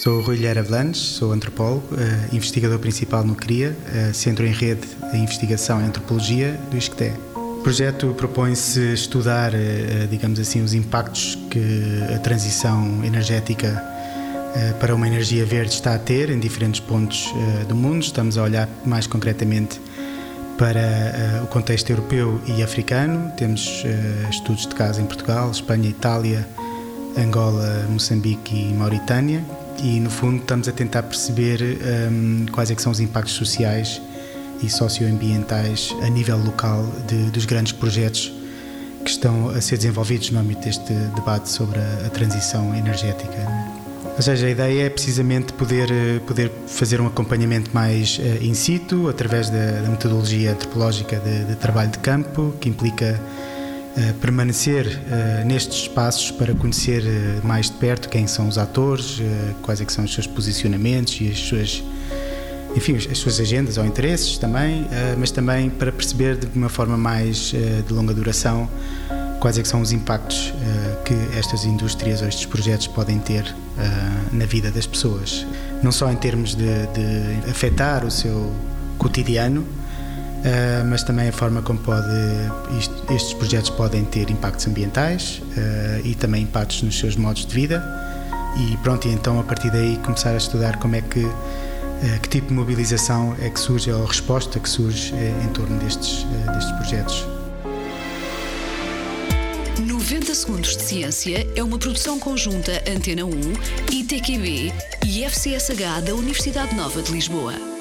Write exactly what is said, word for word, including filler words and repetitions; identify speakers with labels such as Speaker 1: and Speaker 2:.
Speaker 1: Sou Rui Lheira Blanes, sou antropólogo, uh, investigador principal no CRIA, uh, Centro em Rede de Investigação em Antropologia do ISCTE. O projeto propõe-se estudar, uh, digamos assim, os impactos que a transição energética uh, para uma energia verde está a ter em diferentes pontos uh, do mundo. Estamos a olhar mais concretamente para uh, o contexto europeu e africano. Temos uh, estudos de caso em Portugal, Espanha, Itália, Angola, Moçambique e Mauritânia. E, no fundo, estamos a tentar perceber um, quais é que são os impactos sociais e socioambientais a nível local de, dos grandes projetos que estão a ser desenvolvidos no âmbito deste debate sobre a, a transição energética. Ou seja, a ideia é precisamente poder, poder fazer um acompanhamento mais uh, in situ, através da, da metodologia antropológica de, de trabalho de campo, que implica Uh, permanecer uh, nestes espaços para conhecer uh, mais de perto quem são os atores, uh, quais é que são os seus posicionamentos e as suas, enfim, as suas agendas ou interesses também, uh, mas também para perceber de uma forma mais uh, de longa duração quais é que são os impactos uh, que estas indústrias ou estes projetos podem ter uh, na vida das pessoas. Não só em termos de, de afetar o seu cotidiano, Uh, mas também a forma como pode, isto, estes projetos podem ter impactos ambientais uh, e também impactos nos seus modos de vida. E pronto, e então a partir daí começar a estudar como é que, uh, que tipo de mobilização é que surge, ou a resposta que surge uh, em torno destes, uh, destes projetos.
Speaker 2: noventa Segundos de Ciência é uma produção conjunta Antena um, I T Q B e F C S H da Universidade Nova de Lisboa.